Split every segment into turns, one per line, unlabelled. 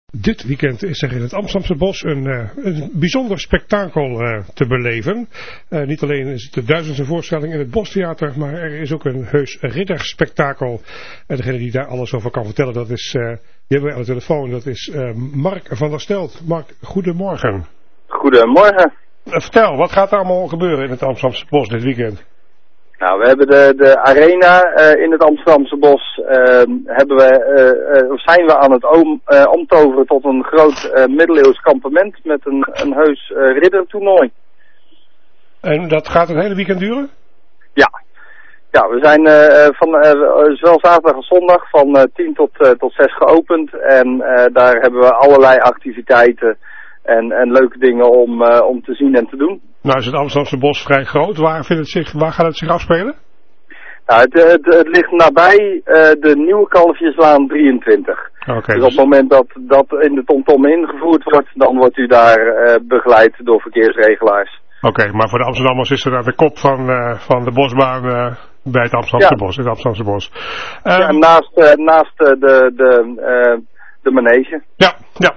Dit weekend is er in het Amsterdamse Bos een bijzonder spektakel te beleven. Niet alleen is het de 1000e voorstelling in het Bostheater, maar er is ook een heus ridderspektakel. En degene die daar alles over kan vertellen, die hebben we aan de telefoon. Dat is Mark van der Stelt. Mark, goedemorgen.
Goedemorgen.
Vertel, wat gaat er allemaal gebeuren in het Amsterdamse Bos dit weekend?
Nou, we hebben de arena in het Amsterdamse Bos zijn we aan het omtoveren tot een groot middeleeuws kampement met een heus riddertoernooi.
En dat gaat het hele weekend duren?
Ja, we zijn zowel zaterdag als zondag van 10 tot 6 geopend en daar hebben we allerlei activiteiten en leuke dingen om te zien en te doen. Nou
is het Amsterdamse Bos vrij groot. Waar gaat het zich afspelen?
Nou, het ligt nabij de Nieuwe Kalfjeslaan 23.
Okay,
dus op het moment dat in de TomTom ingevoerd wordt, dan wordt u daar begeleid door verkeersregelaars.
Oké, maar voor de Amsterdammers is er aan de kop van de bosbaan bij het Amsterdamse Bos. In het Amsterdamse Bos.
Naast de manege.
Ja.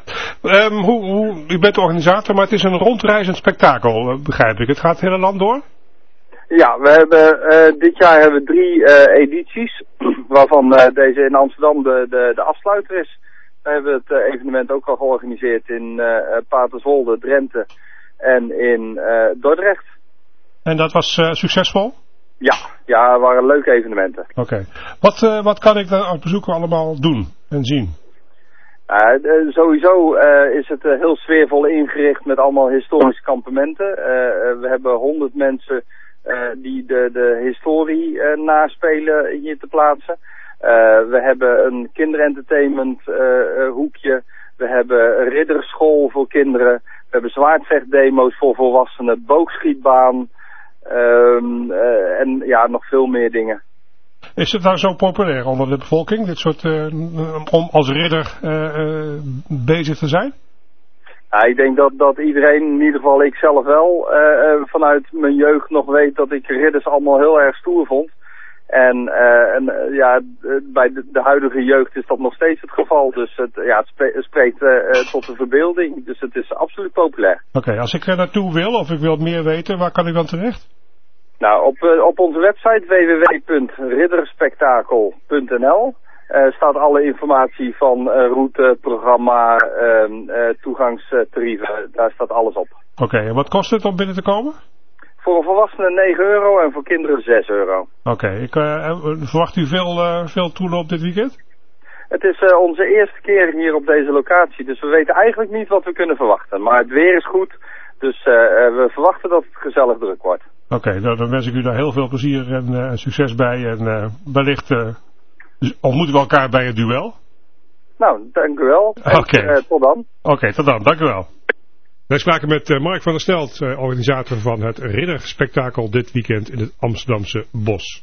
U bent de organisator, maar het is een rondreizend spektakel, begrijp ik. Het gaat het hele land door?
Ja, we hebben dit jaar hebben we 3 edities, waarvan deze in Amsterdam de afsluiter is. We hebben het evenement ook al georganiseerd in Paterswolde, Drenthe en in Dordrecht.
En dat was succesvol?
Ja, het waren leuke evenementen.
Oké. Wat kan ik dan als bezoeker allemaal doen en zien?
Sowieso is het heel sfeervol ingericht met allemaal historische kampementen. We hebben 100 mensen die de historie naspelen hier te plaatsen. We hebben een kinderentertainment hoekje. We hebben een ridderschool voor kinderen. We hebben zwaardvechtdemo's voor volwassenen, boogschietbaan en nog veel meer dingen.
Is het nou zo populair onder de bevolking, dit soort, om als ridder bezig te zijn?
Ja, ik denk dat iedereen, in ieder geval ik zelf wel, vanuit mijn jeugd nog weet dat ik ridders allemaal heel erg stoer vond. En bij de huidige jeugd is dat nog steeds het geval. Dus het spreekt tot de verbeelding. Dus het is absoluut populair.
Oké, als ik er naartoe wil of ik wil meer weten, waar kan ik dan terecht?
Nou, op onze website www.ridderspektakel.nl staat alle informatie van route, programma, toegangstarieven. Daar staat alles op.
Oké, en wat kost het om binnen te komen?
Voor een volwassene €9 en voor kinderen €6.
Oké, verwacht u veel toeloop dit weekend?
Het is onze eerste keer hier op deze locatie, dus we weten eigenlijk niet wat we kunnen verwachten. Maar het weer is goed, dus we verwachten dat het gezellig druk wordt.
Oké, dan wens ik u daar heel veel plezier en succes bij. En wellicht ontmoeten we elkaar bij het duel.
Nou, dank u wel. En tot dan.
Oké, tot dan. Dank u wel. Wij spraken met Mark van der Stelt, organisator van het ridderspektakel dit weekend in het Amsterdamse Bos.